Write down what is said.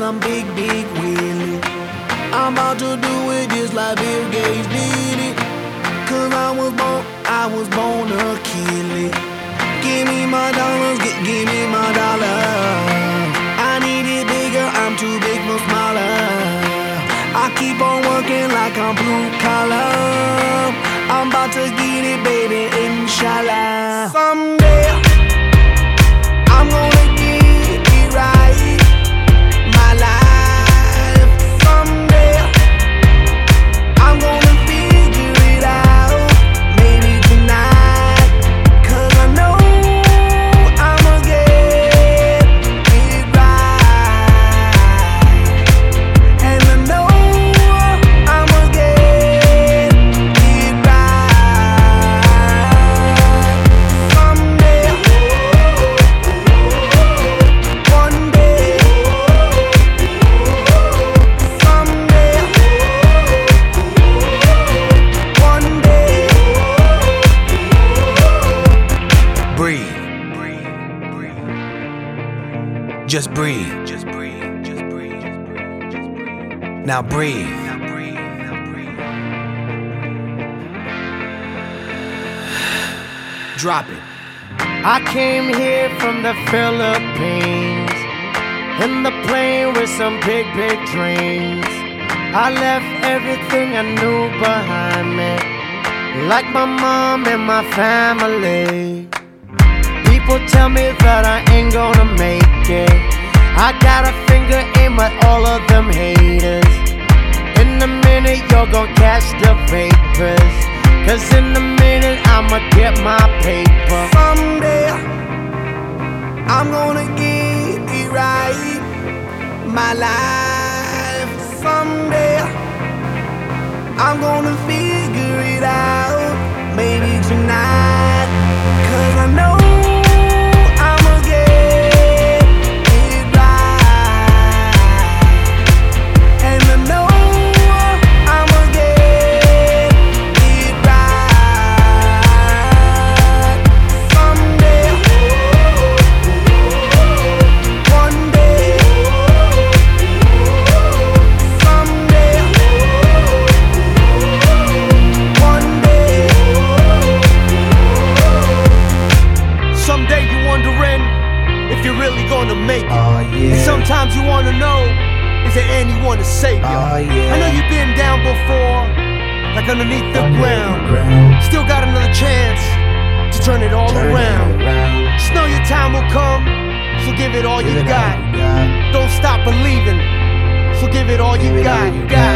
I'm big, big Willie. I'm about to do it just like Bill Gates did it. Cause I was born to kill it. Give me my dollars, give me my dollars. I need it bigger, I'm too big for smaller. I keep on working like I'm blue collar. I'm about to get it, baby, inshallah. Someday I'm gonna get it right. My life. Someday I'm gonna figure it out. Maybe tonight. Cause I know I'ma get it right. And I know I'ma get it right. Someday, one day, someday, one day. Breathe. Just breathe. Now breathe. Drop it. I came here from the Philippines in the plane with some big, big dreams. I left everything I knew behind me, like my mom and my family. People tell me that I ain't gonna make it. I got a finger aim at all of them haters. In a minute you're gonna catch the vapors, cause in a minute I'ma get my paper. Someday I'm gonna get it right. My life. Someday I'm gonna figure it out. Maybe tonight. Cause I know I'ma get it right. And I know I'ma get it right. Someday, one day, someday, one day. Someday you wondering if you're really gonna make it. Oh, yeah. And sometimes you wanna know, is there anyone to save you? Oh, yeah. I know you've been down before, like underneath the ground. Still got another chance to turn it all around. Just know your time will come, so give it all you got. Don't stop believing, so give it all you got.